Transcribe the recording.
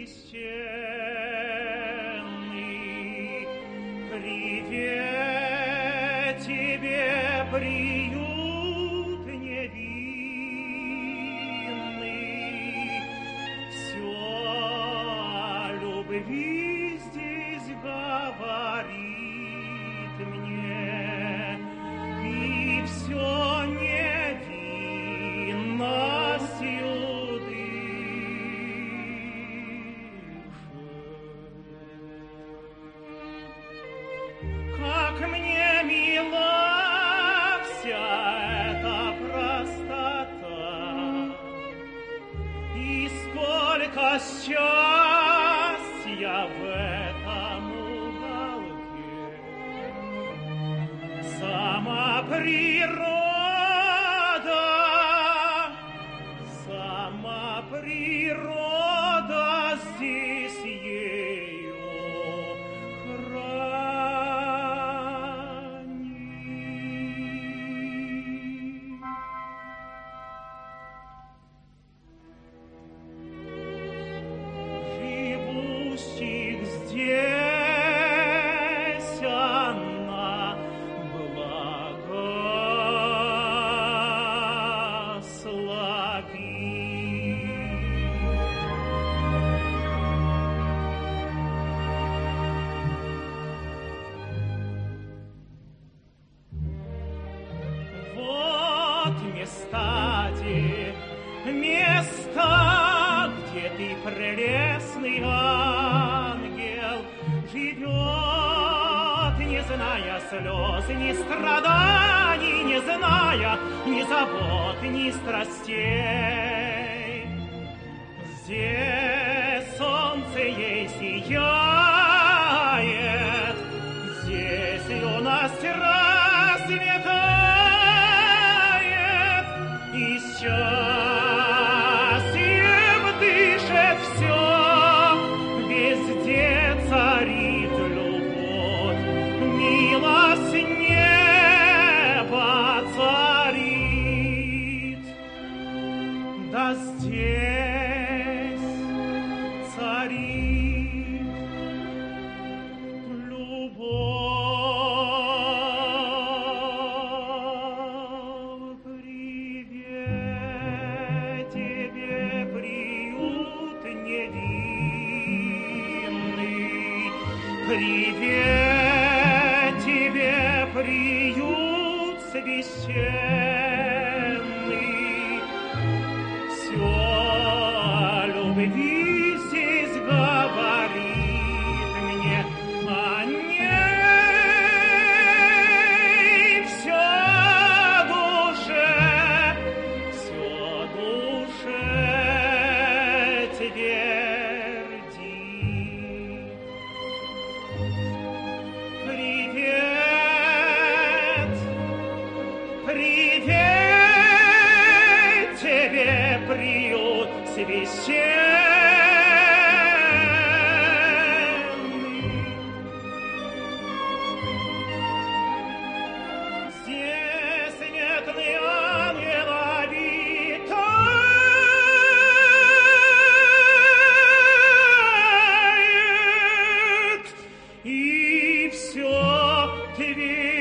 священный, привет тебе, приют невинный, все о любви здесь говорит мне, и все невинностью как мне мила вся эта простота, и сколько счастья в этом уголке. Сама природа здесь ею живущих здесь она благослови. Вот места, где ты, прелестный ангел, живет, не зная слез, ни страданий, не зная ни забот, ни страстей. Здесь солнце ей сияет, здесь юность расцветает, и счастьем дышит все, везде царит любовь, милость неба царит, да здесь царит любовь. Привет тебе, приют невинный, привет тебе, приют священный, все о любви здесь говорит мне, о ней все душе твердит. Привет тебе, приют священный. Здесь нет ни ангела обитает, и все тебе